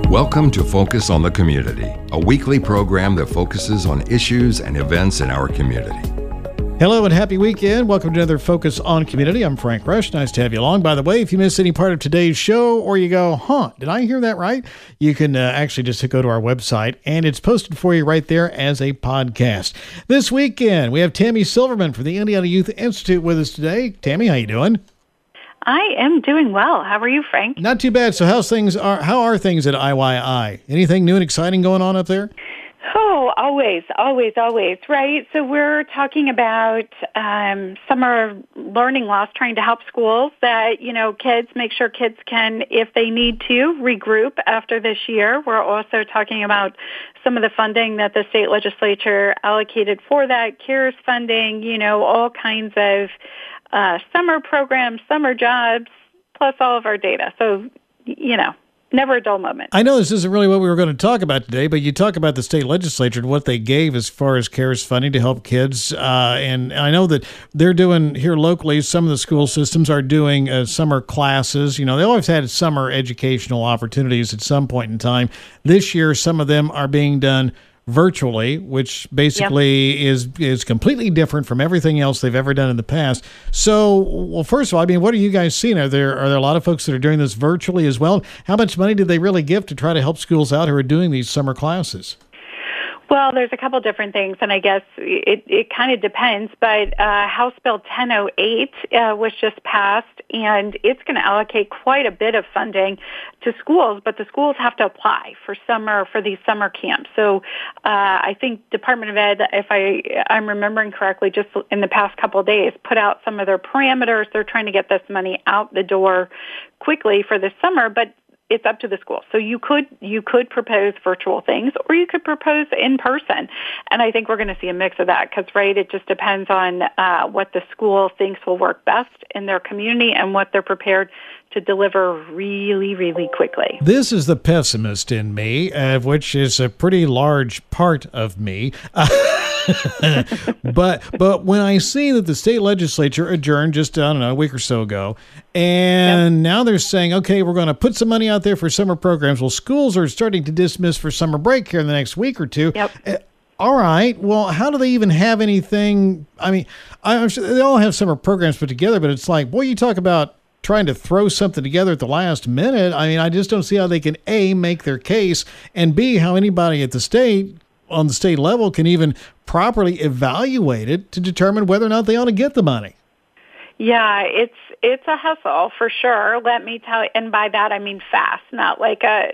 Welcome to Focus on the Community, a weekly program that focuses on issues and events in our community. Hello and happy weekend. Welcome to another Focus on Community. I'm Frank Rush. Nice to have you along. By the way, if you miss any part of today's show or you go, did I hear that right? You can actually just go to our website and it's posted for you right there as a podcast. This weekend, we have Tammy Silverman from the Indiana Youth Institute with us today. Tammy, how you doing? I am doing well. How are you, Frank? Not too bad. So how are things at IYI? Anything new and exciting going on up there? Oh, always, right? So we're talking about summer learning loss, trying to help schools that, make sure kids can, if they need to, regroup after this year. We're also talking about some of the funding that the state legislature allocated for that, CARES funding, all kinds of summer programs, summer jobs, plus all of our data. So, never a dull moment. I know this isn't really what we were going to talk about today, but you talk about the state legislature and what they gave as far as CARES funding to help kids. And I know that they're doing here locally, some of the school systems are doing summer classes. They always had summer educational opportunities at some point in time. This year, some of them are being done virtually, which basically is completely different from everything else they've ever done in the past. So, first of all, what are you guys seeing? Are there a lot of folks that are doing this virtually as well? How much money did they really give to try to help schools out who are doing these summer classes? Well, there's a couple different things, and I guess it kind of depends, but House Bill 1008 was just passed, and it's going to allocate quite a bit of funding to schools, but the schools have to apply for these summer camps. So I think Department of Ed, if I'm remembering correctly, just in the past couple of days, put out some of their parameters. They're trying to get this money out the door quickly for this summer, but it's up to the school. So you could propose virtual things, or you could propose in person. And I think we're going to see a mix of that because, it just depends on what the school thinks will work best in their community and what they're prepared to deliver really, really quickly. This is the pessimist in me, which is a pretty large part of me. But when I see that the state legislature adjourned just, a week or so ago, and now they're saying, okay, we're going to put some money out there for summer programs. Well, schools are starting to dismiss for summer break here in the next week or two. Yep. All right. Well, how do they even have anything? I'm sure they all have summer programs put together, but it's like, boy, you talk about trying to throw something together at the last minute. I just don't see how they can, A, make their case, and B, how anybody at the state, on the state level, can even properly evaluate it to determine whether or not they ought to get the money. Yeah, it's a hustle for sure. Let me tell you, and by that I mean fast, not like a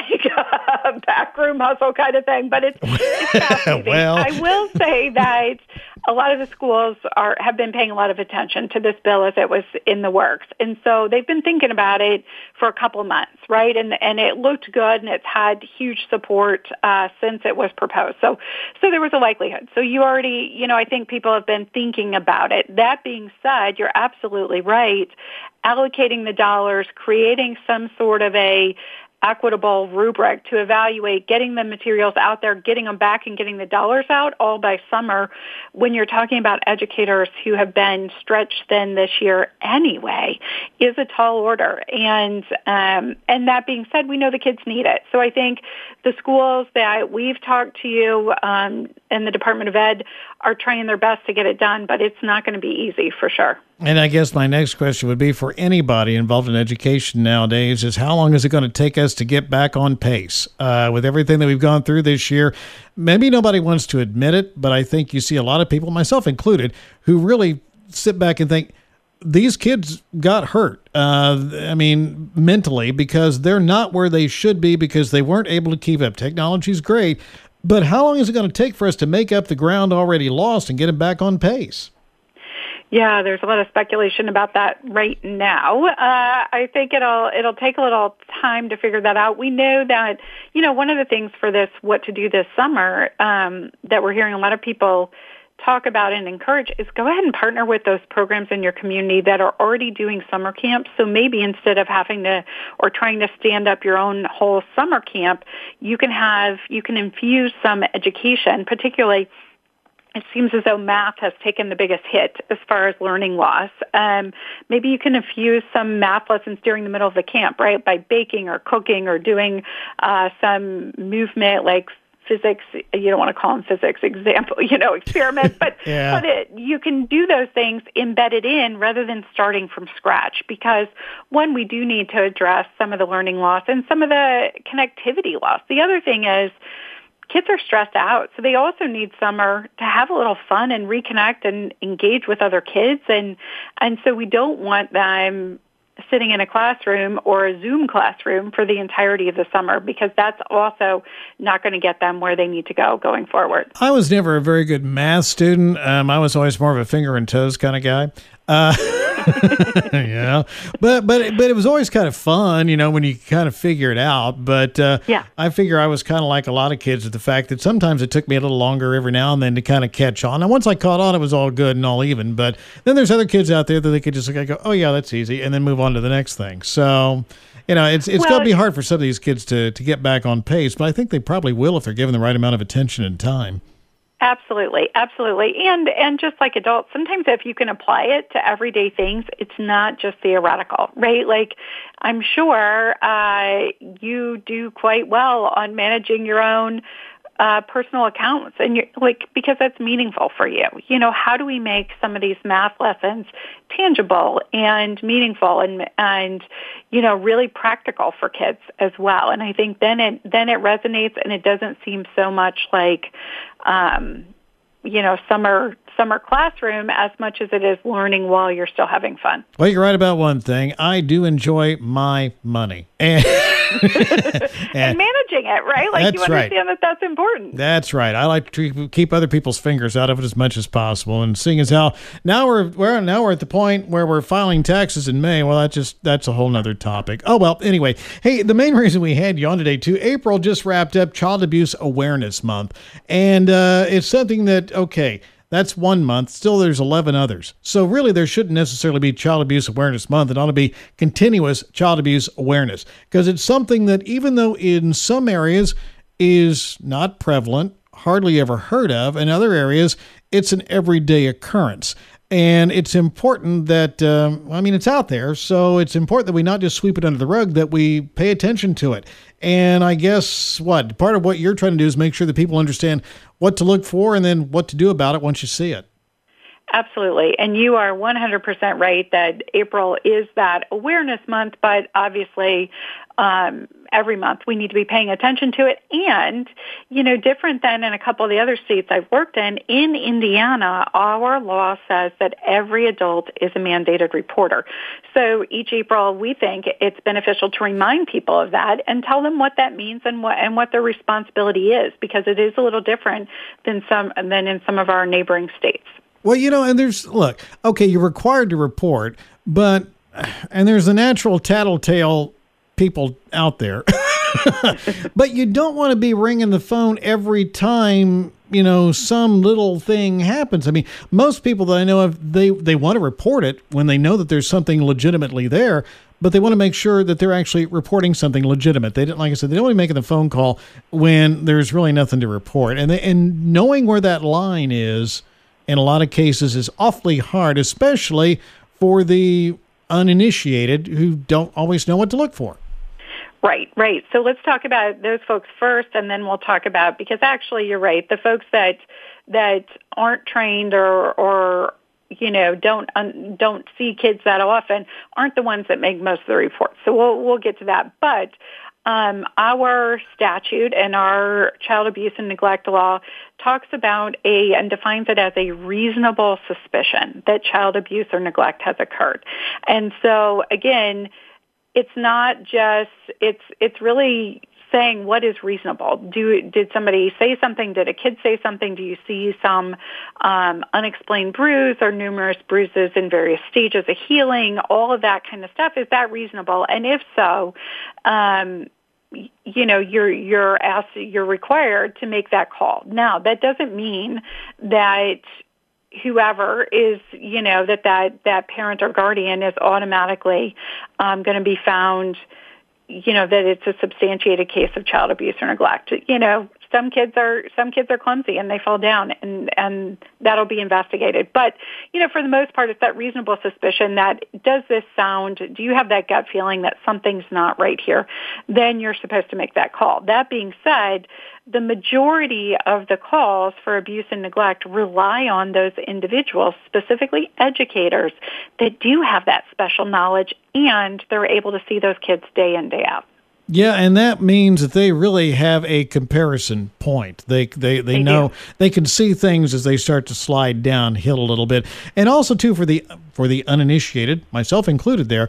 backroom hustle kind of thing. But it's fascinating. Well, I will say that a lot of the schools have been paying a lot of attention to this bill as it was in the works, and so they've been thinking about it for a couple of months, right? And it looked good, and it's had huge support since it was proposed. So there was a likelihood. So you already, I think people have been thinking about it. That being said, you're absolutely right. Allocating the dollars, creating some sort of a equitable rubric to evaluate getting the materials out there, getting them back, and getting the dollars out all by summer when you're talking about educators who have been stretched thin this year anyway is a tall order. And that being said, we know the kids need it. So I think the schools that we've talked to and the Department of Ed are trying their best to get it done, but it's not going to be easy for sure. And I guess my next question would be for anybody involved in education nowadays is how long is it going to take us to get back on pace with everything that we've gone through this year? Maybe nobody wants to admit it, but I think you see a lot of people, myself included, who really sit back and think, these kids got hurt, mentally, because they're not where they should be because they weren't able to keep up. Technology's great, but how long is it going to take for us to make up the ground already lost and get them back on pace? Yeah, there's a lot of speculation about that right now. I think it'll take a little time to figure that out. We know that, one of the things for this, what to do this summer, that we're hearing a lot of people talk about and encourage is go ahead and partner with those programs in your community that are already doing summer camps. So maybe instead of having to or trying to stand up your own whole summer camp, you can infuse some education, particularly it seems as though math has taken the biggest hit as far as learning loss. Maybe you can infuse some math lessons during the middle of the camp, right, by baking or cooking or doing some movement like physics. You don't want to call them physics experiments, but you can do those things embedded in rather than starting from scratch, because one, we do need to address some of the learning loss and some of the connectivity loss. The other thing is kids are stressed out, so they also need summer to have a little fun and reconnect and engage with other kids, and so we don't want them sitting in a classroom or a Zoom classroom for the entirety of the summer, because that's also not going to get them where they need to go going forward. I was never a very good math student. I was always more of a finger and toes kind of guy. Yeah, but it was always kind of fun, when you kind of figure it out. But I figure I was kind of like a lot of kids with the fact that sometimes it took me a little longer every now and then to kind of catch on. And once I caught on, it was all good and all even. But then there's other kids out there that they could just go, oh yeah, that's easy, and then move on to the next thing. So it's going to be hard for some of these kids to get back on pace, but I think they probably will if they're given the right amount of attention and time. Absolutely, absolutely. And just like adults, sometimes if you can apply it to everyday things, it's not just theoretical, right? Like, I'm sure you do quite well on managing your own personal accounts, and because that's meaningful for you. How do we make some of these math lessons tangible and meaningful and really practical for kids as well? And I think then it resonates, and it doesn't seem so much like summer classroom as much as it is learning while you're still having fun. Well, you're right about one thing. I do enjoy my money. And managing it, right? Like, you understand that that's important. That's right. I like to keep other people's fingers out of it as much as possible. And seeing as how now we're at the point where we're filing taxes in May, well, that's a whole nother topic. Oh, well, anyway. Hey, the main reason we had you on today, too, April just wrapped up Child Abuse Awareness Month. And it's something that, that's 1 month. Still, there's 11 others. So really, there shouldn't necessarily be Child Abuse Awareness Month. It ought to be continuous child abuse awareness, because it's something that, even though in some areas is not prevalent, hardly ever heard of, in other areas, it's an everyday occurrence. And it's important that, it's out there, so it's important that we not just sweep it under the rug, that we pay attention to it. And I guess part of what you're trying to do is make sure that people understand what to look for and then what to do about it once you see it. Absolutely. And you are 100% right that April is that awareness month, but obviously every month we need to be paying attention to it. And, different than in a couple of the other states I've worked in Indiana, our law says that every adult is a mandated reporter. So each April, we think it's beneficial to remind people of that and tell them what that means and what their responsibility is, because it is a little different than in some of our neighboring states. Well, and you're required to report, and there's the natural tattletale people out there, but you don't want to be ringing the phone every time, some little thing happens. I mean, most people that I know of, they want to report it when they know that there's something legitimately there, but they want to make sure that they're actually reporting something legitimate. They don't, like I said, they don't want to be making the phone call when there's really nothing to report. And knowing where that line is, in a lot of cases, is awfully hard, especially for the uninitiated who don't always know what to look for. Right. So let's talk about those folks first, and then we'll talk about, because actually you're right, the folks that aren't trained or don't see kids that often aren't the ones that make most of the reports. So we'll get to that. But our statute and our child abuse and neglect law talks about and defines it as a reasonable suspicion that child abuse or neglect has occurred. And so again, it's not just, it's really saying what is reasonable. Did somebody say something? Did a kid say something? Do you see some unexplained bruise or numerous bruises in various stages of healing? All of that kind of stuff. Is that reasonable? And if so, you're required to make that call. Now, that doesn't mean that whoever is, that parent or guardian is automatically going to be found, that it's a substantiated case of child abuse or neglect. some kids are clumsy and they fall down, and that'll be investigated. But for the most part, it's that reasonable suspicion that does this sound? Do you have that gut feeling that something's not right here? Then you're supposed to make that call. That being said, the majority of the calls for abuse and neglect rely on those individuals, specifically educators, that do have that special knowledge, and they're able to see those kids day in, day out. Yeah, and that means that they really have a comparison point. They know they can see things as they start to slide downhill a little bit. And also too, for the uninitiated, myself included, there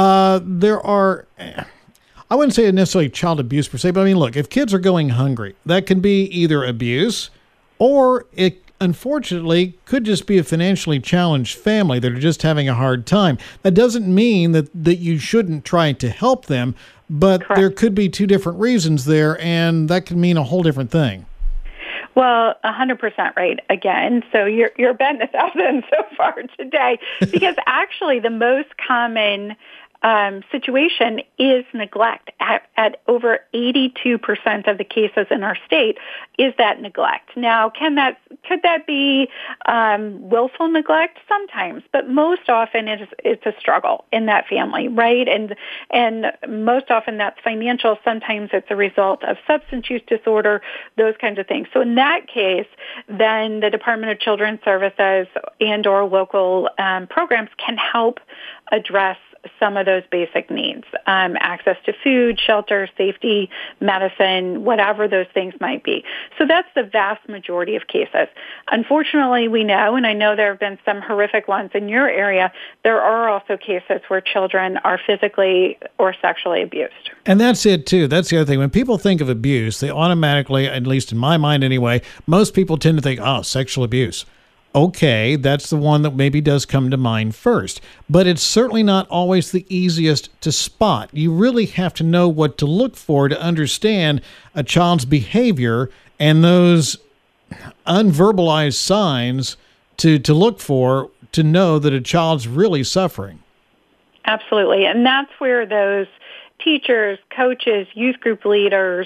are, I wouldn't say necessarily child abuse per se, but I mean, look, if kids are going hungry, that can be either abuse, or it unfortunately could just be a financially challenged family that are just having a hard time. That doesn't mean that you shouldn't try to help them, but Correct. There could be two different reasons there, and that can mean a whole different thing. Well, 100% right again. So you're betting 1,000 so far today, because actually the most common situation is neglect. At over 82% of the cases in our state is that neglect. Now, could that be willful neglect? Sometimes, but most often it's a struggle in that family, right? And most often that's financial. Sometimes it's a result of substance use disorder, those kinds of things. So in that case, then the Department of Children's Services and/or local programs can help address some of those basic needs, access to food, shelter, safety, medicine, whatever those things might be. So that's the vast majority of cases. Unfortunately, we know, and I know there have been some horrific ones in your area, there are also cases where children are physically or sexually abused. And that's it, too. That's the other thing. When people think of abuse, they automatically, at least in my mind anyway, most people tend to think, sexual abuse. Okay, that's the one that maybe does come to mind first, but it's certainly not always the easiest to spot. You really have to know what to look for to understand a child's behavior and those unverbalized signs to look for to know that a child's really suffering. Absolutely, and that's where those teachers, coaches, youth group leaders,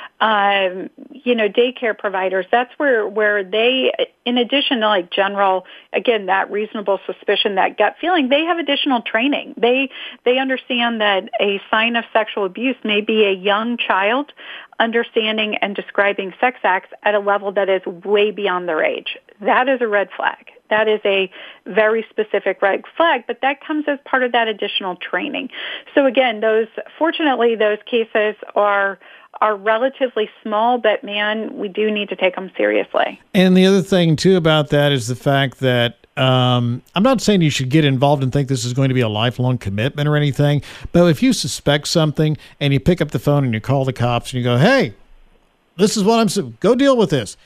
daycare providers, that's where they, in addition to like general, again, that reasonable suspicion, that gut feeling, they have additional training. They understand that a sign of sexual abuse may be a young child understanding and describing sex acts at a level that is way beyond their age. That is a red flag. That is a very specific red flag, but that comes as part of that additional training. So again, fortunately, those cases are relatively small, but man, we do need to take them seriously. And the other thing too about that is the fact that I'm not saying you should get involved and think this is going to be a lifelong commitment or anything, but if you suspect something and you pick up the phone and you call the cops and you go, hey, this is what go deal with this.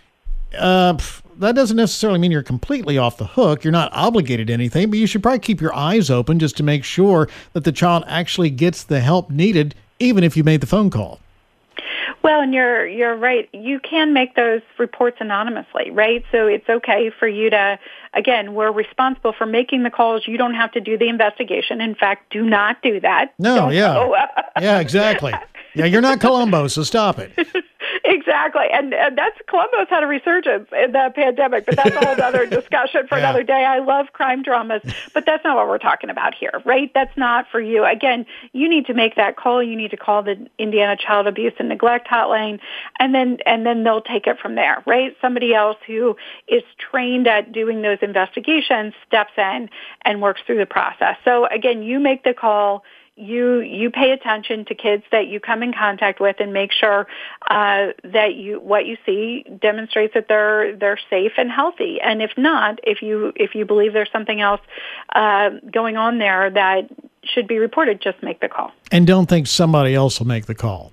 That doesn't necessarily mean you're completely off the hook. You're not obligated to anything, but you should probably keep your eyes open just to make sure that the child actually gets the help needed, even if you made the phone call. Well, and you're right. You can make those reports anonymously, right? So it's okay for you to, again, we're responsible for making the calls. You don't have to do the investigation. In fact, do not do that. No, yeah, exactly. Yeah, you're not Columbo, so stop it. Exactly. And that's, Columbo's had a resurgence in the pandemic, but that's a whole other discussion for another day. I love crime dramas, but that's not what we're talking about here, right? That's not for you. Again, you need to make that call. You need to call the Indiana Child Abuse and Neglect Hotline, and then they'll take it from there, right? Somebody else who is trained at doing those investigations steps in and works through the process. So again, you make the call. You pay attention to kids that you come in contact with and make sure that what you see demonstrates that they're safe and healthy. And if not, if you believe there's something else going on there that should be reported, just make the call. And don't think somebody else will make the call.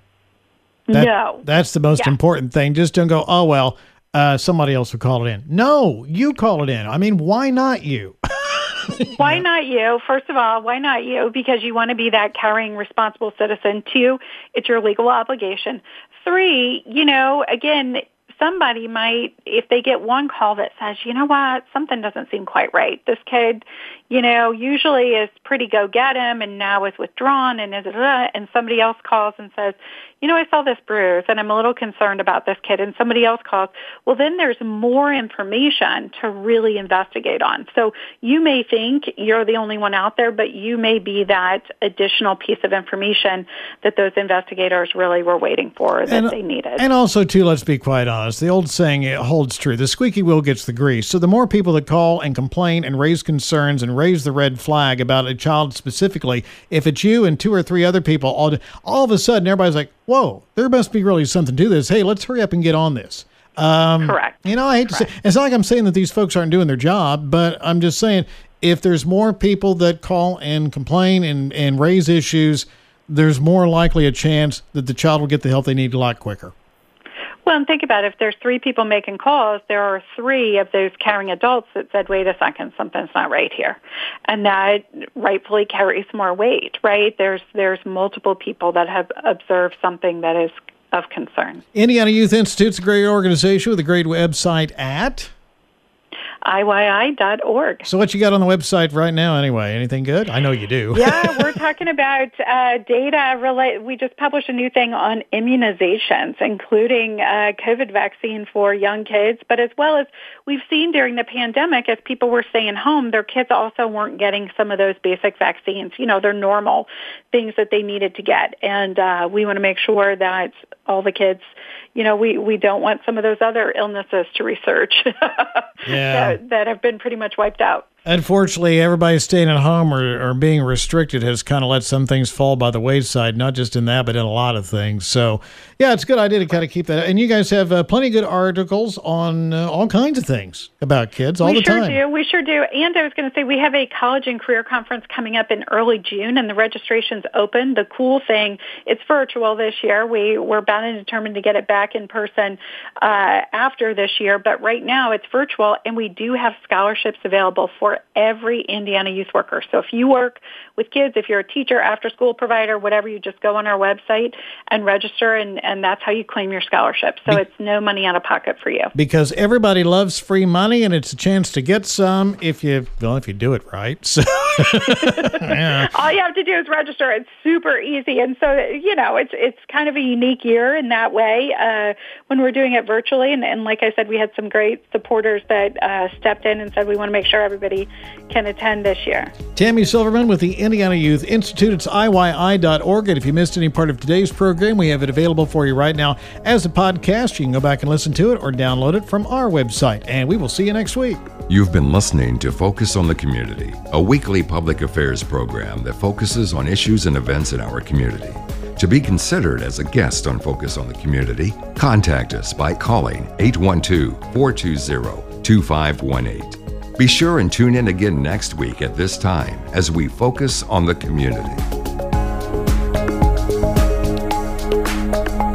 No. That's the most important thing. Just don't go, oh, well, somebody else will call it in. No, you call it in. I mean, why not you? Why not you? First of all, why not you? Because you want to be that caring, responsible citizen. 2, it's your legal obligation. 3, again, somebody might, if they get one call that says, you know what, something doesn't seem quite right. This kid, usually is pretty go get him and now is withdrawn and somebody else calls and says, I saw this bruise and I'm a little concerned about this kid, and somebody else calls, well, then there's more information to really investigate on. So you may think you're the only one out there, but you may be that additional piece of information that those investigators really were waiting for, that they needed. And also, too, let's be quite honest, the old saying holds true. The squeaky wheel gets the grease. So the more people that call and complain and raise concerns and raise the red flag about a child specifically, if it's you and 2 or 3 other people, all of a sudden everybody's like, whoa, there must be really something to this. Hey, let's hurry up and get on this. Correct. I hate to say, it's not like I'm saying that these folks aren't doing their job, but I'm just saying if there's more people that call and complain and raise issues, there's more likely a chance that the child will get the help they need a lot quicker. Well, and think about it. If there's 3 people making calls, there are 3 of those caring adults that said, wait a second, something's not right here. And that rightfully carries more weight, right? There's multiple people that have observed something that is of concern. Indiana Youth Institute's a great organization with a great website at IYI.org. So what you got on the website right now anyway? Anything good? I know you do. Yeah, we're talking about data. We just published a new thing on immunizations, including COVID vaccine for young kids, but as well as we've seen during the pandemic, as people were staying home, their kids also weren't getting some of those basic vaccines, their normal things that they needed to get. And we want to make sure that all the kids, we don't want some of those other illnesses to resurge that have been pretty much wiped out. Unfortunately, everybody staying at home or being restricted has kind of let some things fall by the wayside, not just in that, but in a lot of things. So, yeah, it's a good idea to kind of keep that. And you guys have plenty of good articles on all kinds of things about kids all the time. We sure do. And I was going to say, we have a college and career conference coming up in early June, and the registration's open. The cool thing, it's virtual this year. We're bound and determined to get it back in person after this year, but right now it's virtual, and we do have scholarships available for every Indiana youth worker. So if you work with kids, if you're a teacher, after-school provider, whatever, you just go on our website and register, and that's how you claim your scholarship. So it's no money out of pocket for you. Because everybody loves free money, and it's a chance to get some if you do it right. So yeah. All you have to do is register. It's super easy. And so, it's kind of a unique year in that way when we're doing it virtually. And like I said, we had some great supporters that stepped in and said, we want to make sure everybody can attend this year. Tammy Silverman with the Indiana Youth Institute. It's IYI.org. And if you missed any part of today's program, we have it available for you right now as a podcast. You can go back and listen to it or download it from our website. And we will see you next week. You've been listening to Focus on the Community, a weekly public affairs program that focuses on issues and events in our community. To be considered as a guest on Focus on the Community, contact us by calling 812-420-2518. Be sure and tune in again next week at this time as we focus on the community.